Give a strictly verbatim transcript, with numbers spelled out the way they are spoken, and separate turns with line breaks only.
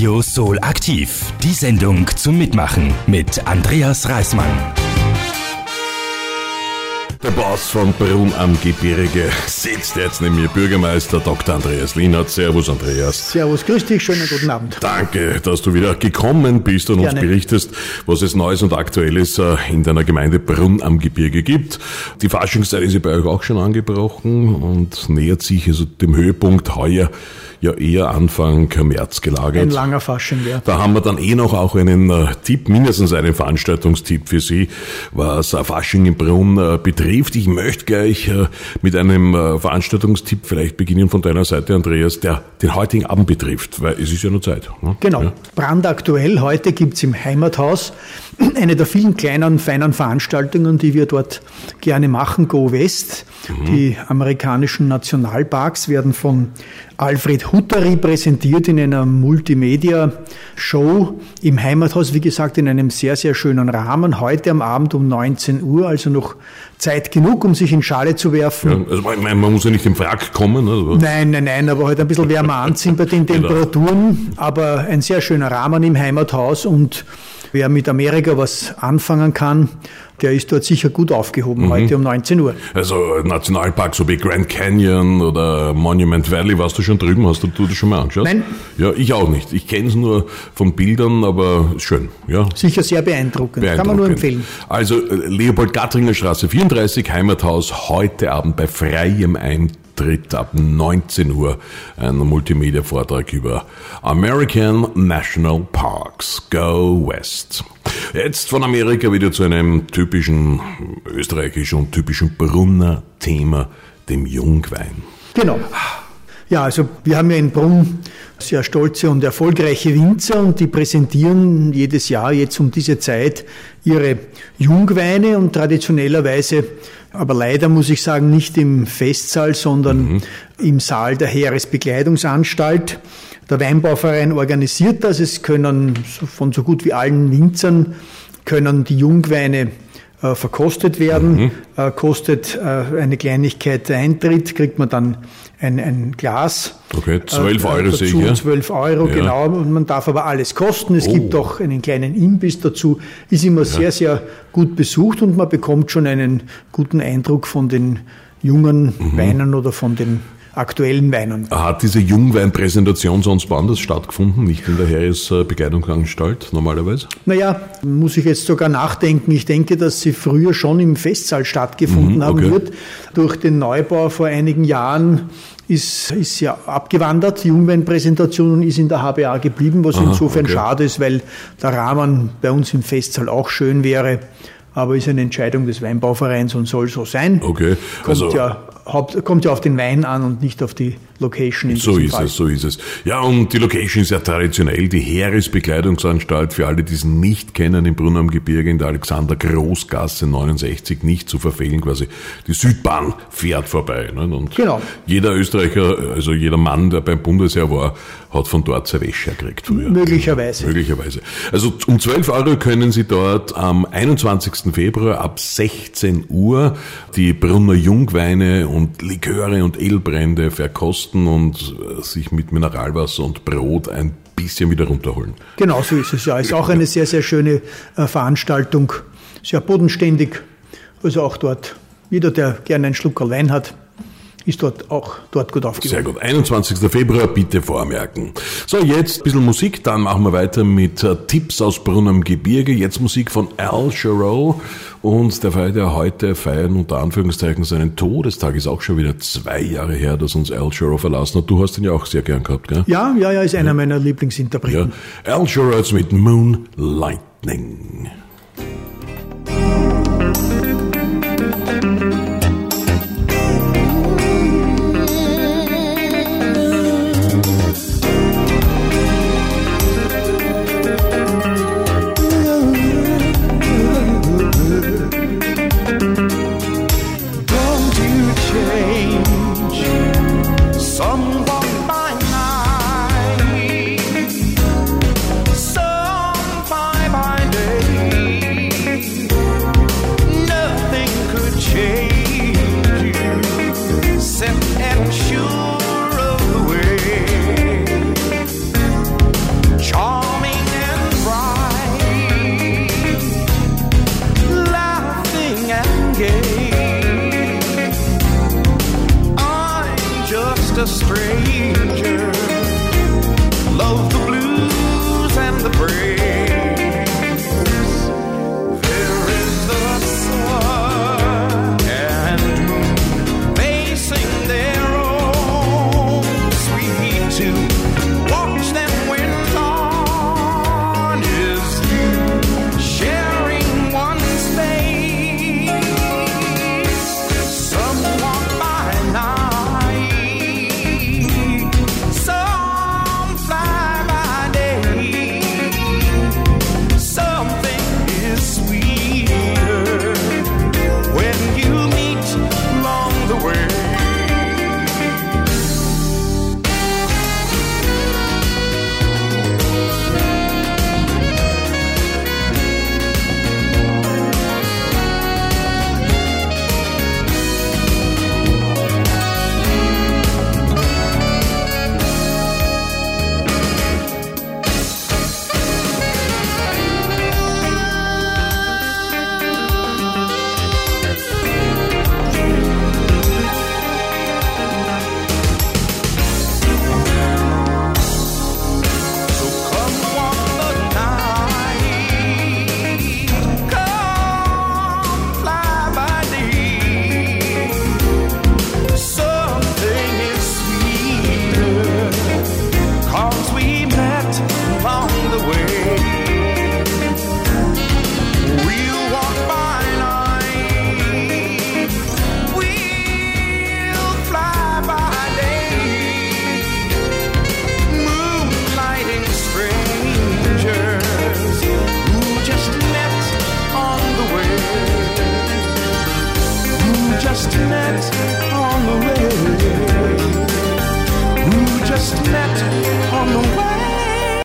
Radio Soul aktiv. Die Sendung zum Mitmachen mit Andreas Reismann.
Der Boss von Brunn am Gebirge sitzt jetzt neben mir, Bürgermeister Doktor Andreas Lienert. Servus, Andreas.
Servus, grüß dich, schönen guten Abend.
Danke, dass du wieder gekommen bist und Gerne. uns berichtest, was es Neues und Aktuelles in deiner Gemeinde Brunn am Gebirge gibt. Die Faschingszeit ist ja bei euch auch schon angebrochen und nähert sich also dem Höhepunkt heuer ja eher Anfang März gelagert.
Ein langer Fasching, ja.
Da haben wir dann eh noch auch einen äh, Tipp, mindestens einen Veranstaltungstipp für Sie, was äh, Fasching in Brunn äh, betrifft. Ich möchte gleich äh, mit einem äh, Veranstaltungstipp vielleicht beginnen von deiner Seite, Andreas, der den heutigen Abend betrifft, weil es ist ja nur Zeit. Ne?
Genau,
ja.
Brandaktuell. Heute gibt's im Heimathaus eine der vielen kleinen, feinen Veranstaltungen, die wir dort gerne machen, Go West. Mhm. Die amerikanischen Nationalparks werden von Alfred Hutter präsentiert in einer Multimedia-Show im Heimathaus, wie gesagt, in einem sehr, sehr schönen Rahmen. Heute am Abend um neunzehn Uhr, also noch Zeit genug, um sich in Schale zu werfen.
Ja, also man, man muss ja nicht im Frack kommen. Oder?
Nein, nein, nein, aber heute ein bisschen wärmer anziehen bei den Temperaturen. Aber ein sehr schöner Rahmen im Heimathaus und wer mit Amerika was anfangen kann, der ist dort sicher gut aufgehoben, mhm. heute um neunzehn Uhr.
Also Nationalpark so wie Grand Canyon oder Monument Valley, warst du schon drüben? Hast du, du das schon mal angeschaut?
Nein.
Ja, ich auch nicht. Ich kenne es nur von Bildern, aber schön. Ja.
Sicher sehr beeindruckend. beeindruckend. Kann man nur empfehlen.
Also Leopold-Gattringer Straße vierunddreißig, Heimathaus, heute Abend bei freiem Eintritt ab neunzehn Uhr ein Multimedia-Vortrag über American National Parks. Go West. Jetzt von Amerika wieder zu einem typischen österreichischen und typischen Brunner Thema, dem Jungwein.
Genau. Ja, also wir haben ja in Brunn sehr stolze und erfolgreiche Winzer und die präsentieren jedes Jahr jetzt um diese Zeit ihre Jungweine und traditionellerweise, aber leider muss ich sagen, nicht im Festsaal, sondern mhm. im Saal der Heeresbekleidungsanstalt. Der Weinbauverein organisiert das. Es können von so gut wie allen Winzern können die Jungweine äh, verkostet werden. Mhm. Äh, kostet äh, eine Kleinigkeit Eintritt, kriegt man dann ein, ein Glas.
Okay, zwölf Euro
äh,
sehe ich. Ja.
zwölf Euro, ja. Genau. Und man darf aber alles kosten. Es oh. gibt auch einen kleinen Imbiss dazu. Ist immer ja. sehr, sehr gut besucht und man bekommt schon einen guten Eindruck von den jungen mhm. Weinen oder von den aktuellen Weinen.
Hat diese Jungweinpräsentation sonst woanders stattgefunden, nicht in der Heeresbekleidungsanstalt normalerweise?
Naja, muss ich jetzt sogar nachdenken. Ich denke, dass sie früher schon im Festsaal stattgefunden mhm, okay. haben wird. Durch den Neubau vor einigen Jahren ist, ist ja abgewandert, die Jungweinpräsentation, und ist in der H B A geblieben, was Aha, insofern okay. schade ist, weil der Rahmen bei uns im Festsaal auch schön wäre. Aber ist eine Entscheidung des Weinbauvereins und soll so sein.
Okay.
Kommt,
also,
ja, Haupt, kommt ja auf den Wein an und nicht auf die Location in
So ist
Fall.
es, so ist es. Ja, und die Location ist ja traditionell die Heeresbekleidungsanstalt. Für alle, die es nicht kennen, im Brunn am Gebirge in der Alexander-Groß-Gasse neunundsechzig, nicht zu verfehlen, quasi die Südbahn fährt vorbei. Ne? Und
genau.
Jeder Österreicher, also jeder Mann, der beim Bundesheer war, hat von dort seine Wäsche gekriegt früher.
Möglicherweise.
Möglicherweise. Also um zwölf Euro können Sie dort am einundzwanzigsten Februar ab sechzehn Uhr die Brunner Jungweine und Liköre und Edelbrände verkosten und sich mit Mineralwasser und Brot ein bisschen wieder runterholen.
Genau so ist es ja. Ist auch eine sehr, sehr schöne äh, Veranstaltung. Sehr bodenständig. Also auch dort, jeder, der gerne einen Schluck Wein hat, ist dort auch dort gut aufgehoben.
Sehr gut. einundzwanzigsten Februar, bitte vormerken. So, jetzt ein bisschen Musik, dann machen wir weiter mit uh, Tipps aus Brunn am Gebirge. Jetzt Musik von Al Jarreau und der feiert ja heute, feiern unter Anführungszeichen seinen Todestag. Ist auch schon wieder zwei Jahre her, dass uns Al Jarreau verlassen hat. Du hast ihn ja auch sehr gern gehabt, gell?
Ja, ja, ja, ist einer ja. meiner Lieblingsinterpreten.
Ja. Al Jarreau jetzt mit Moon Lightning.
Some by by day. just a stranger. Love the blues and the praise. There is the sun and moon facing their own sweet tune. Watch them when dawn is through, sharing one space. Some walk by night, some fly by day. Something is sweeter when you meet along the way. So come walk the night, come fly by day. Something is sweeter, 'cause we met along the way. We'll walk by night, we'll fly by day. Moonlighting strangers who just met on the way. Who just met on the way. Who just met on the way.